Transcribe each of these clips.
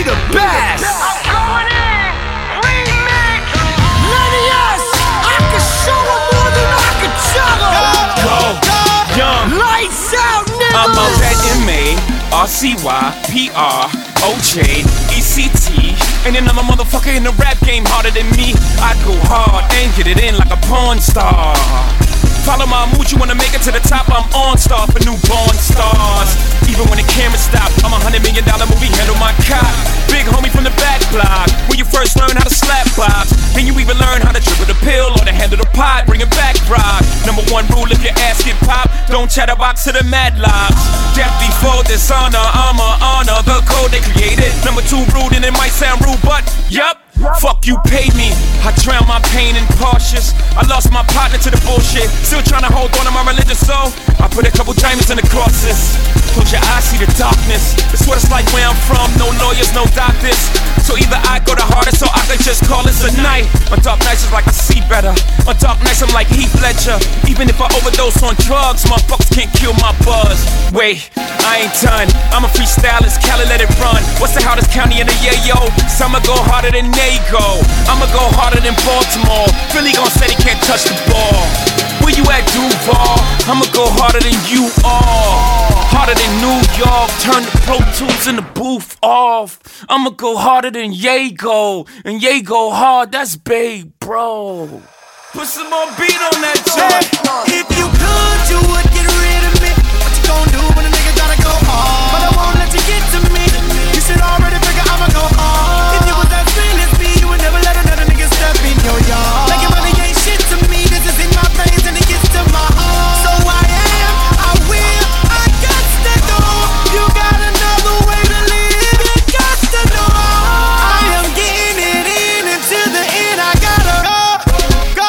the best. I'm going in, remix. Lenny S, I can show them more than I can tell them. Go, young. Lights out, niggas. I'm out that MARCYPROJECT. Ain't another motherfucker in the rap game harder than me. I go hard and get it in like a porn star. Follow my mood, you wanna make it to the top, I'm on star for newborn stars. Even when the camera stop, I'm $100 million movie, handle my cop. Big homie from the back block, when you first learn how to slap box. Then you even learn how to dribble the pill or to handle the pot, bring it back rock. Number one rule, if your ass get popped, don't chatterbox to the mad locks. Death before dishonor, I'ma honor the code they created. Number two, rude, and it might sound rude, but yup. Fuck you, pay me. I drown my pain in cautious. I lost my partner to the bullshit. Still trying to hold on to my religious soul. I put a couple diamonds in the crosses. Close your eyes, see the darkness. It's what it's like where I'm from. No lawyers, no doctors. So either I go the hardest or I can just call this a night. On dark nights it's like I see better. On dark nights I'm like Heath Ledger. Even if I overdose on drugs, motherfuckers can't kill my buzz. Wait, I ain't done. I'm a freestylist, Cali let it run. What's the hottest county in the year, yo? I'ma go harder than Nago. I'ma go harder than Baltimore. Philly gon' say they can't touch the ball. Where you at, Duval? I'ma go harder than you all. Harder than New York. Turn the Pro Tools in the booth off. I'ma go harder than Yago. And Yago hard, that's babe, bro. Put some more beat on that joint. If you could, you would get rid of me. What you gon' do when a nigga gotta go hard? But I won't let you get to me. You should already figure I'ma go hard. If you was as real as me, you would never let another nigga step in your yard. Like your money ain't shit to me. This is in my veins and it gets to my heart. So I am, I will, I got to go. You got another way to live. You got to know. I am getting it in until the end. I gotta go.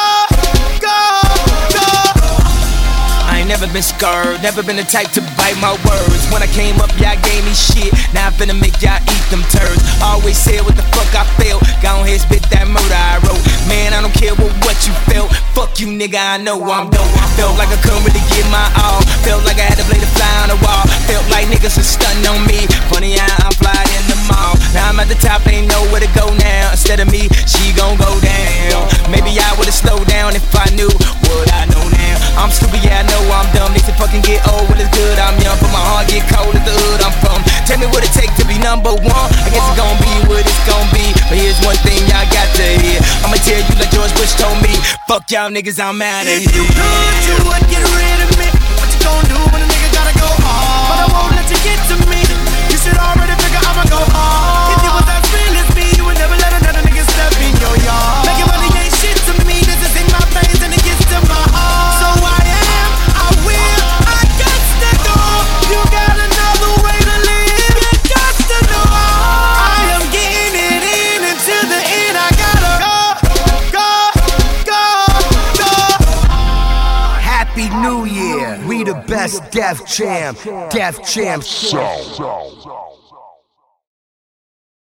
I ain't never been scared, never been the type to bite my words. When I came up, y'all gave me shit. Now I'm finna make y'all eat them turds. Always said what the fuck I felt. Go ahead, spit that murder I wrote. Man, I don't care what you felt. Fuck you, nigga, I know I'm dope. Felt like I couldn't really give my all. Felt like I had to play the fly on the wall. Felt like niggas was stunting on me. Funny how I'm flying in the mall. Now I'm at the top, ain't know where to go now. Instead of me, she gon' go down. Maybe I would've slowed down if I knew what I know now. I'm stupid, yeah, I know I'm dumb. They say fucking get old when it's good. I'm young, but my heart get cold at the hood I'm from. Tell me what it take to be number one. I guess it's gon' be what it's gon' be. But here's one thing y'all got to hear. I'ma tell you like George Bush told me. Fuck y'all niggas, I'm outta here. If you could, you would get rid of me. What you gon' do when a nigga gotta go hard? But I won't let you get to me. You should already figure I'ma go hard. If you was as real as me, you would never let another nigga step in your yard. Like your money ain't shit to me. This is in my veins and it gets to my heart. So I am, I will, I got to go. You got another way to live. You got to know. I am getting it in until the end. I gotta go. Happy New Year. We the best Def Jam Show.